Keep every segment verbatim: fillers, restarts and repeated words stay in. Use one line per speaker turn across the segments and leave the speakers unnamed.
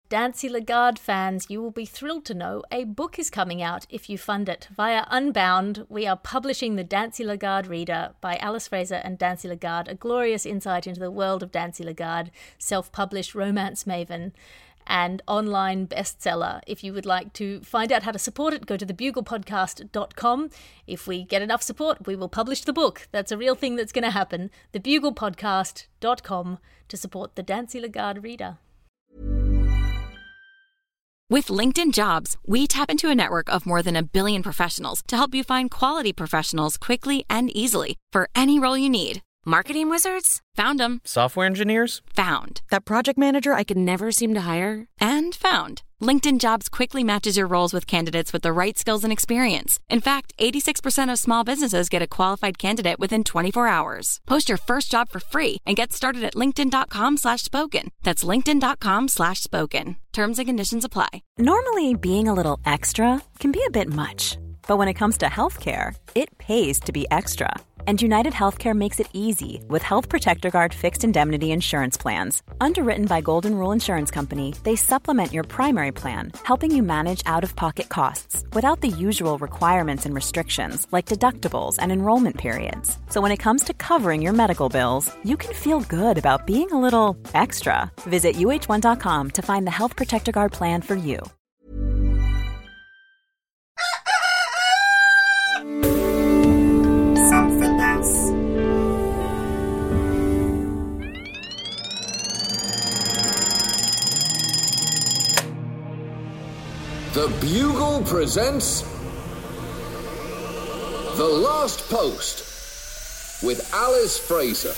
Dancy Lagarde fans, you will be thrilled to know a book is coming out if you fund it. Via Unbound, we are publishing the Dancy Lagarde Reader by Alice Fraser and Dancy Lagarde, a glorious insight into the world of Dancy Lagarde, self-published romance maven and online bestseller. If you would like to find out how to support it, go to the bugle podcast dot com. If we get enough support, we will publish the book. That's a real thing that's going to happen. the bugle podcast dot com to support the Dancy Lagarde Reader.
With LinkedIn Jobs, we tap into a network of more than a billion professionals to help you find quality professionals quickly and easily for any role you need. Marketing wizards? Found them.
Software engineers?
Found. That project manager I could never seem to hire? And found. LinkedIn Jobs quickly matches your roles with candidates with the right skills and experience. In fact, eighty-six percent of small businesses get a qualified candidate within twenty-four hours. Post your first job for free and get started at linkedin.com slash spoken. That's linkedin.com slash spoken. Terms and conditions apply.
Normally, being a little extra can be a bit much. But when it comes to healthcare, it pays to be extra. And United Healthcare makes it easy with Health Protector Guard fixed indemnity insurance plans. Underwritten by Golden Rule Insurance Company, they supplement your primary plan, helping you manage out-of-pocket costs without the usual requirements and restrictions like deductibles and enrollment periods. So when it comes to covering your medical bills, you can feel good about being a little extra. Visit U H one dot com to find the Health Protector Guard plan for you.
The Bugle presents The Last Post with Alice Fraser.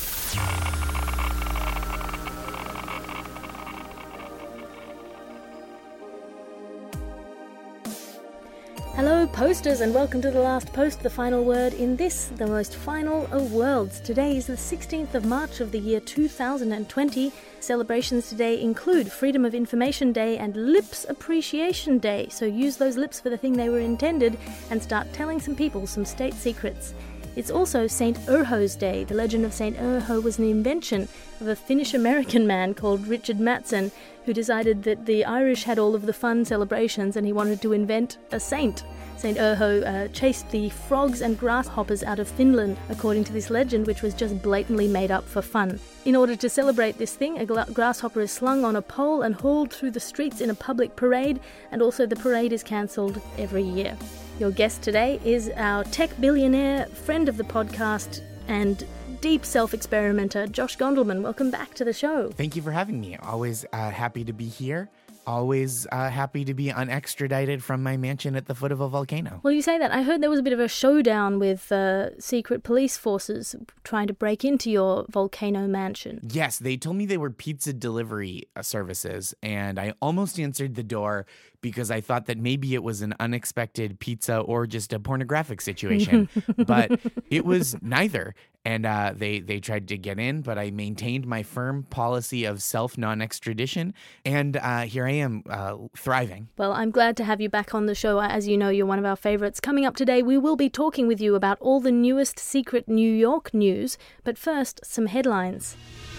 Hello, posters, and welcome to The Last Post, the final word in this, the most final of worlds. Today is the sixteenth of March of the year two thousand twenty. Celebrations today include Freedom of Information Day and Lips Appreciation Day, so use those lips for the thing they were intended and start telling some people some state secrets. It's also Saint Urho's Day. The legend of Saint Urho was an invention of a Finnish-American man called Richard Matson, who decided that the Irish had all of the fun celebrations and he wanted to invent a saint. Saint Urho uh, chased the frogs and grasshoppers out of Finland, according to this legend, which was just blatantly made up for fun. In order to celebrate this thing, a gla- grasshopper is slung on a pole and hauled through the streets in a public parade, and also the parade is cancelled every year. Your guest today is our tech billionaire, friend of the podcast, and deep self-experimenter, Josh Gondelman. Welcome back to the show.
Thank you for having me. Always uh, happy to be here. Always uh, happy to be unextradited from my mansion at the foot of a volcano.
Well, you say that. I heard there was a bit of a showdown with uh, secret police forces trying to break into your volcano mansion.
Yes, they told me they were pizza delivery uh, services, and I almost answered the door because I thought that maybe it was an unexpected pizza or just a pornographic situation, but it was neither. And uh, they, they tried to get in, but I maintained my firm policy of self-non-extradition, and uh, here I am, uh, thriving.
Well, I'm glad to have you back on the show. As you know, you're one of our favorites. Coming up today, we will be talking with you about all the newest secret New York news, but first, some headlines.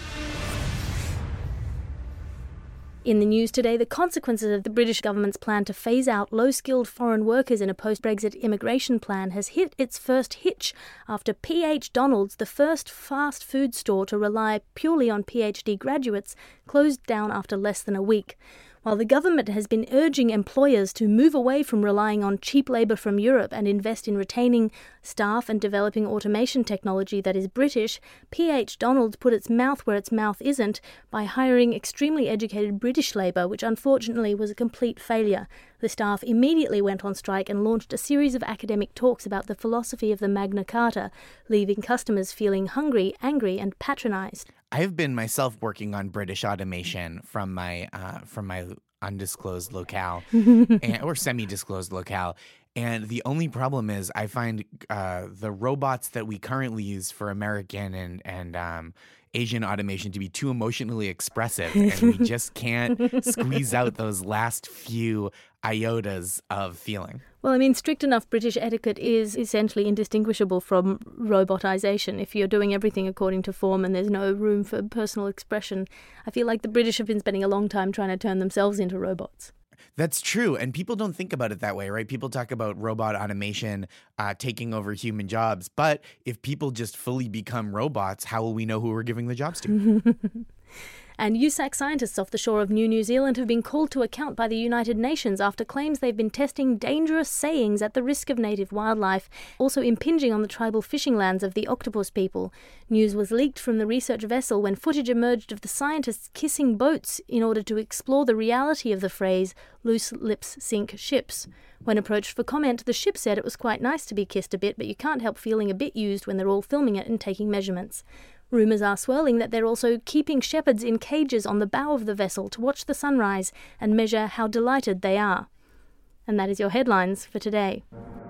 In the news today, the consequences of the British government's plan to phase out low-skilled foreign workers in a post-Brexit immigration plan has hit its first hitch after P H Donald's, the first fast food store to rely purely on PhD graduates, closed down after less than a week. While the government has been urging employers to move away from relying on cheap labour from Europe and invest in retaining staff and developing automation technology that is British, P H Donald's put its mouth where its mouth isn't by hiring extremely educated British labour, which unfortunately was a complete failure. The staff immediately went on strike and launched a series of academic talks about the philosophy of the Magna Carta, leaving customers feeling hungry, angry and patronised.
I have been myself working on British automation from my uh, from my undisclosed locale and, or semi-disclosed locale, And the only problem is I find uh, the robots that we currently use for American and, and um, Asian automation to be too emotionally expressive. And we just can't squeeze out those last few iotas of feeling.
Well, I mean, strict enough British etiquette is essentially indistinguishable from robotization. If you're doing everything according to form and there's no room for personal expression, I feel like the British have been spending a long time trying to turn themselves into robots.
That's true. And people don't think about it that way, right? People talk about robot automation uh, taking over human jobs. But if people just fully become robots, how will we know who we're giving the jobs to?
And U S A C scientists off the shore of New New Zealand have been called to account by the United Nations after claims they've been testing dangerous sayings at the risk of native wildlife, also impinging on the tribal fishing lands of the octopus people. News was leaked from the research vessel when footage emerged of the scientists kissing boats in order to explore the reality of the phrase, loose lips sink ships. When approached for comment, the ship said it was quite nice to be kissed a bit, but you can't help feeling a bit used when they're all filming it and taking measurements. Rumours are swirling that they're also keeping shepherds in cages on the bow of the vessel to watch the sunrise and measure how delighted they are. And that is your headlines for today.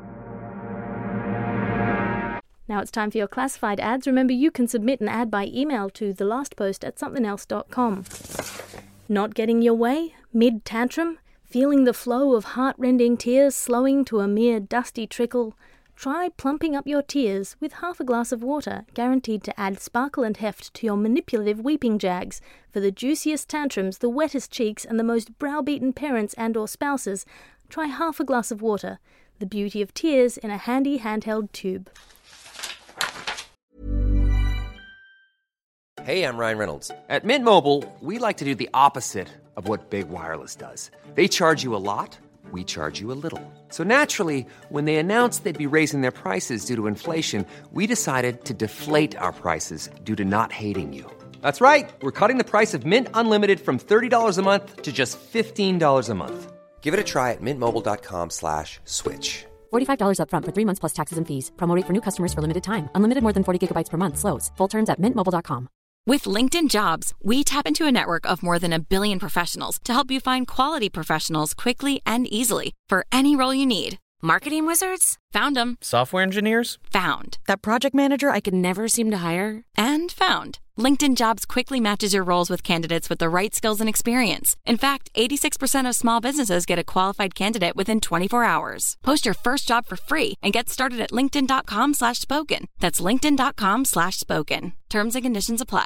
Now it's time for your classified ads. Remember, you can submit an ad by email to thelastpost at something else dot com. Not getting your way? Mid-tantrum? Feeling the flow of heart-rending tears slowing to a mere dusty trickle? Try plumping up your tears with half a glass of water, guaranteed to add sparkle and heft to your manipulative weeping jags. For the juiciest tantrums, the wettest cheeks, and the most browbeaten parents and or spouses, try half a glass of water. The beauty of tears in a handy handheld tube.
Hey, I'm Ryan Reynolds. At Mint Mobile, we like to do the opposite of what Big Wireless does. They charge you a lot. We charge you a little. So naturally, when they announced they'd be raising their prices due to inflation, we decided to deflate our prices due to not hating you. That's right. We're cutting the price of Mint Unlimited from thirty dollars a month to just fifteen dollars a month. Give it a try at mintmobile.com slash switch.
forty-five dollars up front for three months plus taxes and fees. Promo rate for new customers for limited time. Unlimited more than forty gigabytes per month slows. Full terms at mint mobile dot com.
With LinkedIn Jobs, we tap into a network of more than a billion professionals to help you find quality professionals quickly and easily for any role you need. Marketing wizards? Found them.
Software engineers?
Found.
That project manager I could never seem to hire?
And found. LinkedIn Jobs quickly matches your roles with candidates with the right skills and experience. In fact, eighty-six percent of small businesses get a qualified candidate within twenty-four hours. Post your first job for free and get started at linkedin.com slash spoken. That's linkedin.com slash spoken. Terms and conditions apply.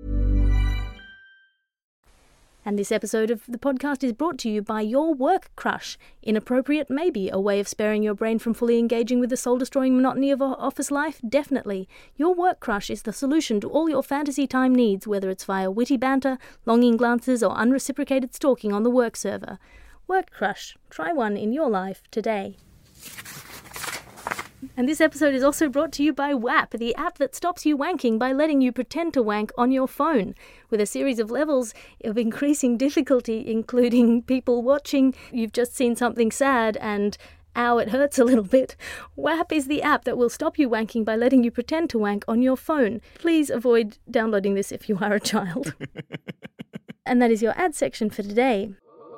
And this episode of the podcast is brought to you by Your Work Crush. Inappropriate? Maybe. A way of sparing your brain from fully engaging with the soul-destroying monotony of office life? Definitely. Your Work Crush is the solution to all your fantasy time needs, whether it's via witty banter, longing glances, or unreciprocated stalking on the work server. Work Crush. Try one in your life today. And this episode is also brought to you by W A P, the app that stops you wanking by letting you pretend to wank on your phone. With a series of levels of increasing difficulty, including people watching, you've just seen something sad, and ow, it hurts a little bit. W A P is the app that will stop you wanking by letting you pretend to wank on your phone. Please avoid downloading this if you are a child. And that is your ad section for today.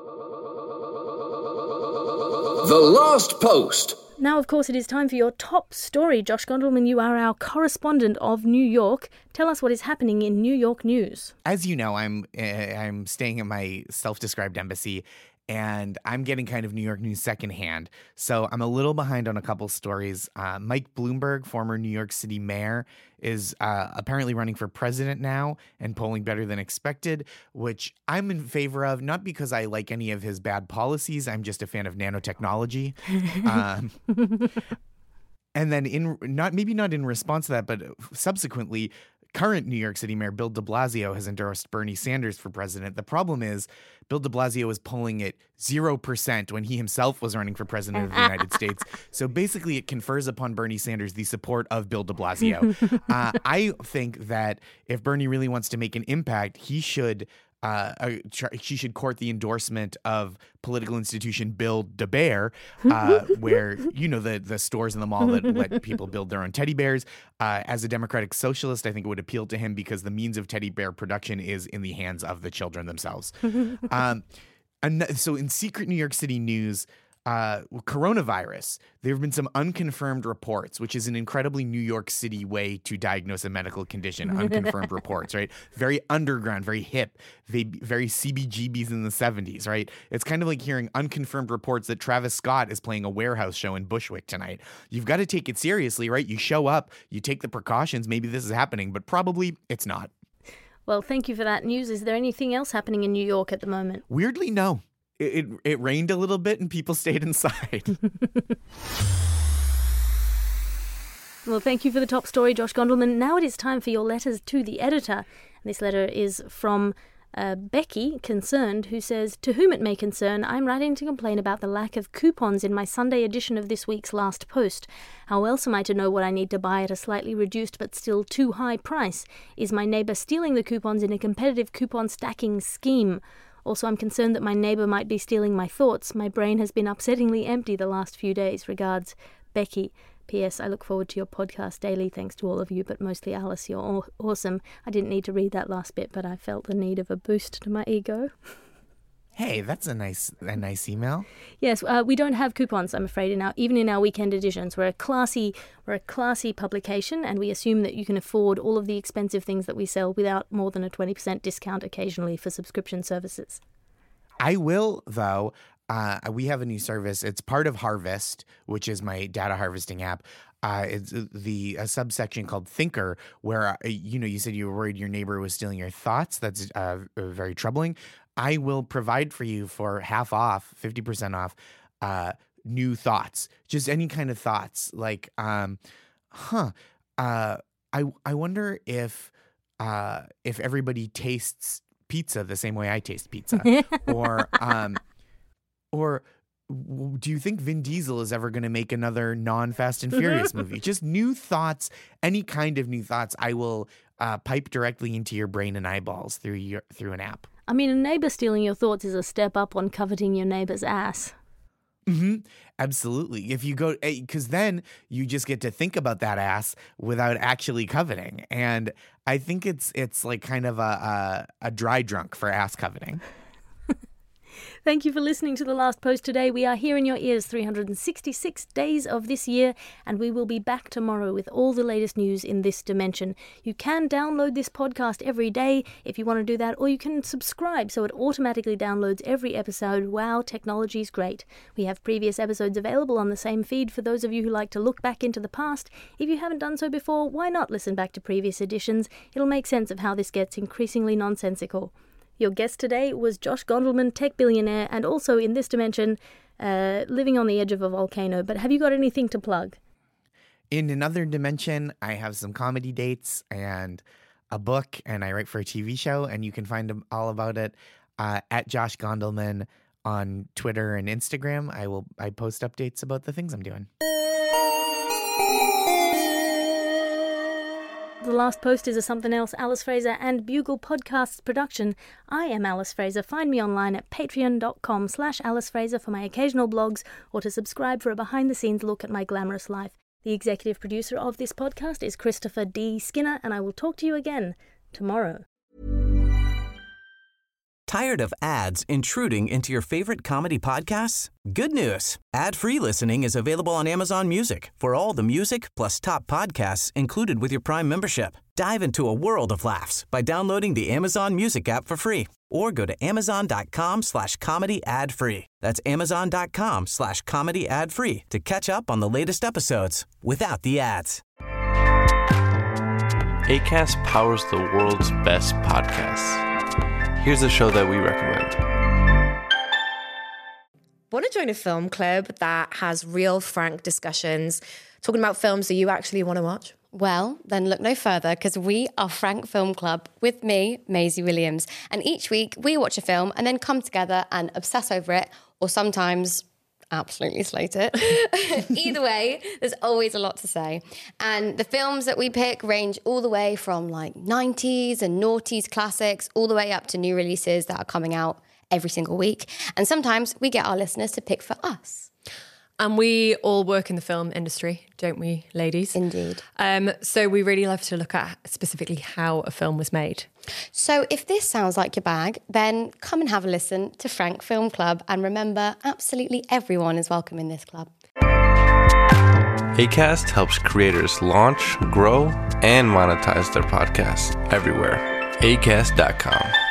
The Last Post.
Now, of course, it is time for your top story. Josh Gondelman, you are our correspondent of New York. Tell us what is happening in New York news.
As you know, I'm uh, I'm staying at my self-described embassy, and I'm getting kind of New York news secondhand. So I'm a little behind on a couple stories. Uh, Mike Bloomberg, former New York City mayor, is uh, apparently running for president now and polling better than expected, which I'm in favor of, not because I like any of his bad policies. I'm just a fan of nanotechnology. um, and then in not maybe not in response to that, but subsequently, current New York City Mayor Bill de Blasio has endorsed Bernie Sanders for president. The problem is Bill de Blasio was polling at zero percent when he himself was running for president of the United States. So basically it confers upon Bernie Sanders the support of Bill de Blasio. uh, I think that if Bernie really wants to make an impact, he should Uh, uh, she should court the endorsement of political institution Build a Bear, uh, where, you know, the the stores in the mall that let people build their own teddy bears. Uh, as a democratic socialist, I think it would appeal to him because the means of teddy bear production is in the hands of the children themselves. um, and so in secret New York City news, uh, coronavirus. There have been some unconfirmed reports, which is an incredibly New York City way to diagnose a medical condition. Unconfirmed reports, right? Very underground, very hip, very C B G Bs in the seventies, right? It's kind of like hearing unconfirmed reports that Travis Scott is playing a warehouse show in Bushwick tonight. You've got to take it seriously, right? You show up, you take the precautions. Maybe this is happening, but probably it's not.
Well, thank you for that news. Is there anything else happening in New York at the moment?
Weirdly, no. It, it, it rained a little bit and people stayed inside.
Well, thank you for the top story, Josh Gondelman. Now it is time for your letters to the editor. This letter is from uh, Becky, concerned, who says, "To whom it may concern, I'm writing to complain about the lack of coupons in my Sunday edition of this week's last post. How else am I to know what I need to buy at a slightly reduced but still too high price? Is my neighbour stealing the coupons in a competitive coupon stacking scheme? Also, I'm concerned that my neighbour might be stealing my thoughts. My brain has been upsettingly empty the last few days. Regards, Becky. P S. I look forward to your podcast daily. Thanks to all of you, but mostly Alice. You're aw- awesome. I didn't need to read that last bit, but I felt the need of a boost to my ego."
Hey, that's a nice a nice email.
Yes, uh, we don't have coupons, I'm afraid, in our even in our weekend editions. We're a classy we're a classy publication, and we assume that you can afford all of the expensive things that we sell without more than a twenty percent discount occasionally for subscription services.
I will, though. Uh, we have a new service. It's part of Harvest, which is my data harvesting app. Uh, it's the a subsection called Thinker, where, uh, you know, you said you were worried your neighbor was stealing your thoughts. That's uh, very troubling. I will provide for you for half off, fifty percent off, uh, new thoughts, just any kind of thoughts. Like, um, huh, uh, I I wonder if uh, if everybody tastes pizza the same way I taste pizza, or um, or do you think Vin Diesel is ever going to make another non-Fast and Furious movie? Just new thoughts, any kind of new thoughts. I will uh, pipe directly into your brain and eyeballs through your through an app.
I mean, a neighbour stealing your thoughts is a step up on coveting your neighbour's ass.
Mm-hmm. Absolutely. If you go, because then you just get to think about that ass without actually coveting. And I think it's it's like kind of a, a, a dry drunk for ass coveting.
Thank you for listening to The Last Post today. We are here in your ears three hundred sixty-six days of this year, and we will be back tomorrow with all the latest news in this dimension. You can download this podcast every day if you want to do that, or you can subscribe so it automatically downloads every episode. Wow, technology's great. We have previous episodes available on the same feed for those of you who like to look back into the past. If you haven't done so before, why not listen back to previous editions? It'll make sense of how this gets increasingly nonsensical. Your guest today was Josh Gondelman, tech billionaire, and also in this dimension, uh, living on the edge of a volcano. But have you got anything to plug?
In another dimension, I have some comedy dates and a book, and I write for a T V show, and you can find all about it uh, at Josh Gondelman on Twitter and Instagram. I will I post updates about the things I'm doing.
The Last Post is a Something Else, Alice Fraser and Bugle Podcasts production. I am Alice Fraser. Find me online at patreon.com slash Alice Fraser for my occasional blogs or to subscribe for a behind-the-scenes look at my glamorous life. The executive producer of this podcast is Christopher D. Skinner, and I will talk to you again tomorrow.
Tired of ads intruding into your favorite comedy podcasts? Good news. Ad-free listening is available on Amazon Music for all the music plus top podcasts included with your Prime membership. Dive into a world of laughs by downloading the Amazon Music app for free or go to amazon.com slash comedy ad free. That's amazon.com slash comedy ad free to catch up on the latest episodes without the ads.
Acast powers the world's best podcasts. Here's a show that we recommend.
Want to join a film club that has real, frank discussions, talking about films that you actually want to watch?
Well, then look no further, because we are Frank Film Club with me, Maisie Williams. And each week we watch a film and then come together and obsess over it, or sometimes absolutely slate it. Either way, there's always a lot to say. And the films that we pick range all the way from like nineties and noughties classics, all the way up to new releases that are coming out every single week. And sometimes we get our listeners to pick for us.
And we all work in the film industry, don't we, ladies?
Indeed.
Um, so we really love to look at specifically how a film was made.
So if this sounds like your bag, then come and have a listen to Frank Film Club. And remember, absolutely everyone is welcome in this club.
Acast helps creators launch, grow, and monetize their podcasts everywhere. acast dot com.